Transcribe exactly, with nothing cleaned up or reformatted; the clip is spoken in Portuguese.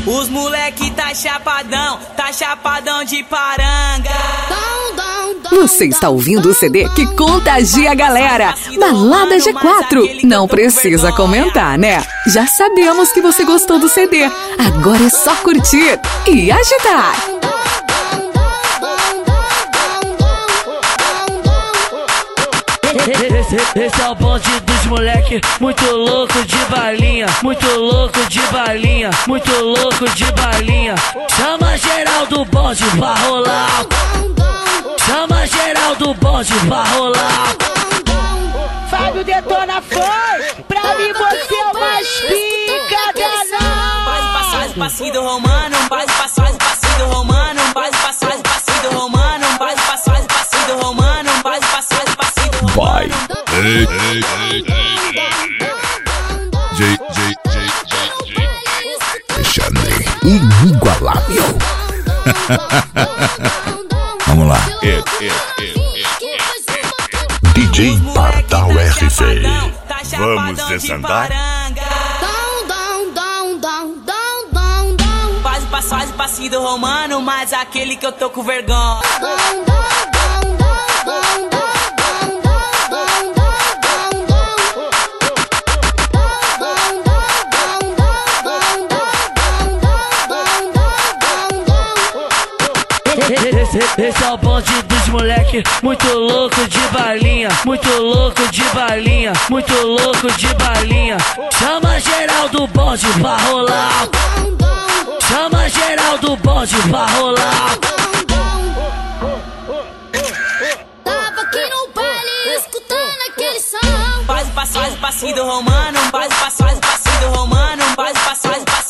Os moleque tá chapadão, tá chapadão de paranga. Você está ouvindo o C D que contagia a galera. Balada G quatro. Não precisa comentar, né? Já sabemos que você gostou do C D. Agora é só curtir e agitar. Esse, esse é o bonde dos moleque, muito louco de balinha, muito louco de balinha, muito louco de balinha. Chama geral do bonde pra rolar, chama geral do bonde pra rolar. Fábio Detona foi, pra mim você é o mais pica danão. Base, passagem, passinho romano, base, passagem, passinho romano, base, passagem, passinho romano, base, passagem, passinho romano, base, passagem, passinho romano. Vai. Ei, ei, ei, ei. J, J, J, J, J. Alexandre, inigualável. Vamos lá. É, é, é, é. D J Pardal R C. Vamos desandar? Faz passagem, passinho romano, mas aquele que eu tô com vergonha. Esse, esse é o bonde dos moleque, muito louco de balinha, muito louco de balinha, muito louco de balinha. Chama geral do bonde pra rolar, chama geral do bonde pra rolar. Tava aqui no baile escutando aquele som. Faz passagem, passinho romano, faz passagem, passinho romano, faz passagem, passinho